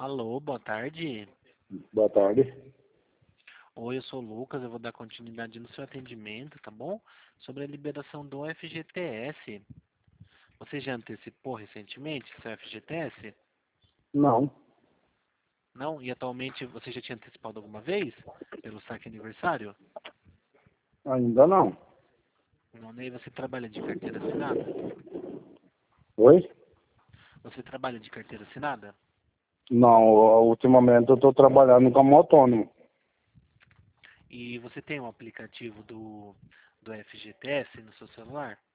Alô, boa tarde. Boa tarde. Oi, eu sou o Lucas, eu vou dar continuidade no seu atendimento, tá bom? Sobre a liberação do FGTS. Você já antecipou recentemente seu FGTS? Não, Não? E atualmente você já tinha antecipado alguma vez? Pelo saque aniversário? ainda não. Não, nem você trabalha de carteira assinada? Oi? Você trabalha de carteira assinada? Não, ultimamente eu estou trabalhando como autônomo. E você tem um aplicativo do FGTS no seu celular?